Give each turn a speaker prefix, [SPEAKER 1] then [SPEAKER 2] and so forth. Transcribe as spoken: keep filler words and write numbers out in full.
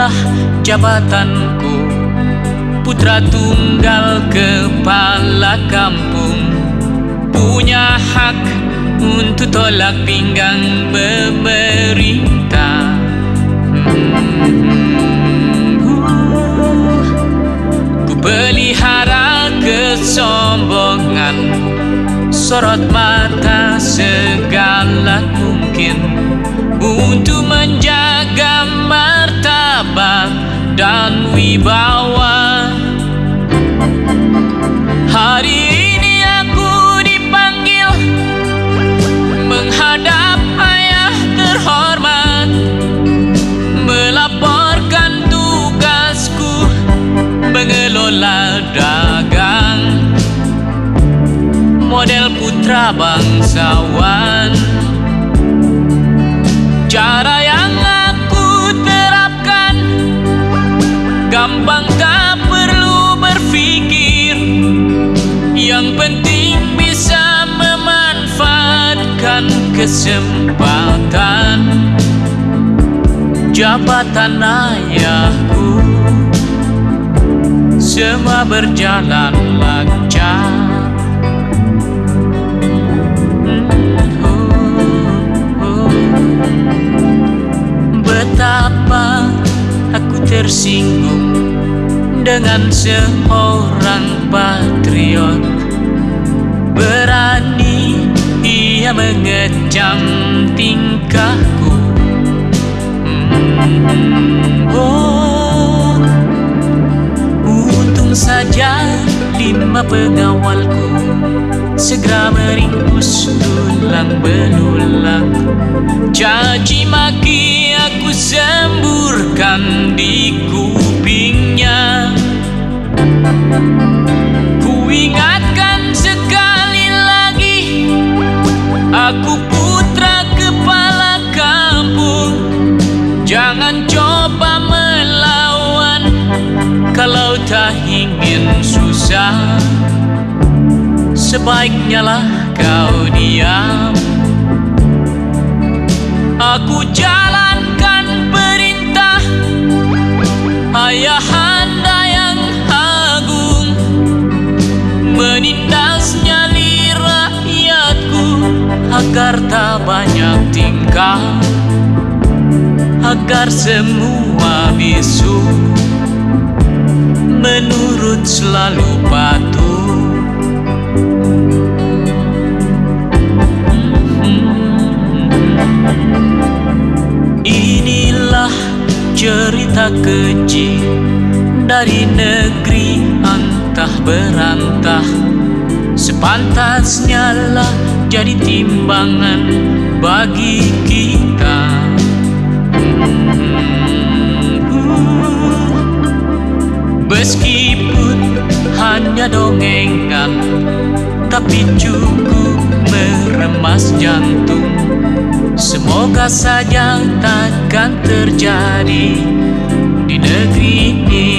[SPEAKER 1] inilah jabatanku, putra tunggal kepala kampung, punya hak untuk tolak pinggang pemerintah. hmm, uh, Ku pelihara kesombongan, sorot mata segala mungkin untuk menjaga martabat dan wibawa. Hari ini aku dipanggil menghadap ayah terhormat, melaporkan tugasku mengelola dagang, model putra bangsawan. Cara yang aku terapkan gampang, tak perlu berpikir, yang penting bisa memanfaatkan kesempatan jabatan ayahku. Semua berjalan lancar. Betapa aku tersinggung dengan seorang patriot, berani ia mengecam tingkahku. hmm, Oh, untung saja lima pengawalku segera meringkus tulang belulang. Caci maki aku semburkan di kupingnya. Ku ingatkan sekali lagi, aku putra kepala kampung. Jangan coba melawan kalau tak ingin susah. Sebaiknya lah kau diam. Aku jalankan perintah ayahanda yang agung, menindas nyali rakyatku agar tak banyak tingkah, agar semua bisu menurut selalu patuh. Inilah cerita keji dari negeri antah berantah. Sepantasnya lah jadi timbangan bagi kita. Meskipun hanya dongengan, tapi cukup meremas jantung. Semoga saja takkan terjadi di negeri ini.